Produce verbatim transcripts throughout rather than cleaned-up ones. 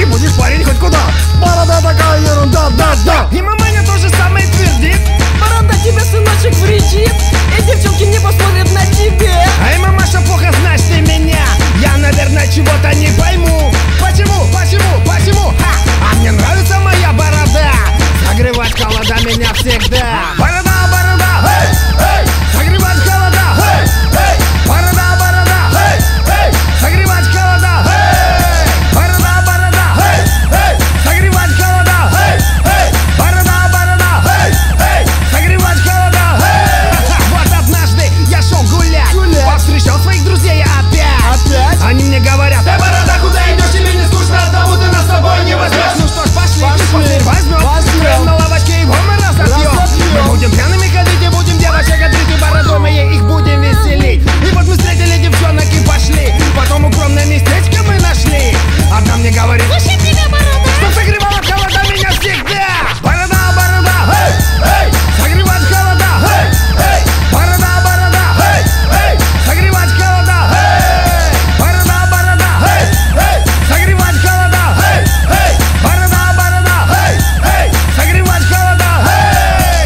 и будешь парень хоть куда. Борода такая ерунда, да, да. И маманя тоже самое твердит: борода тебе, сыночек, вредит, и девчонки не посмотрят на тебя. Ай, мамаша, плохо знаешь ты меня, я, наверное, чего-то не пойму. Почему, почему, почему? Ха! А мне нравится моя борода, согревать холода меня всегда. Борода, борода, эй, эй, согревать холода, эй, эй, борода, борода, эй, эй, согревать холода, эй, борода, борода, эй, эй, согревать холода, эй, эй, борода, борода, эй, эй, согревать холода, эй. Вот однажды я шел гулять, Гулять. повстречал своих друзей опять. Опять? Они мне говорят: Эй, борода, куда идешь, тебе не скучно, одному ты нас с собой не возьмешь. ну что ж, пошли, Пошли. возьмем, Возьмем. прям на лавочке его мы разобьем. Разобьем. Мы будем пьяными ходить и будем девочек отрыть, и бородой моей их будем веселить. И вот мы встретили девчонок и пошли, потом укромное местечко мы нашли. Одна мне говорит: Слушай тебя, борода, что согревала холода меня всегда. Борода, борода, эй, эй, согревать холода, эй, эй, борода, борода, эй, эй, согревать холода, эй, борода, борода, эй, эй, согревать холода, эй, эй, борода, борода, эй, эй, согревать холода, эй.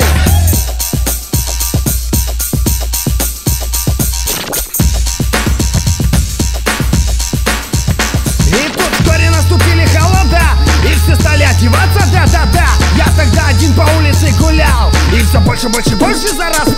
И тут вскоре наступили холода, и все стали одеваться, да-да-да. Я тогда один по улице гулял, и все больше, больше, больше за раз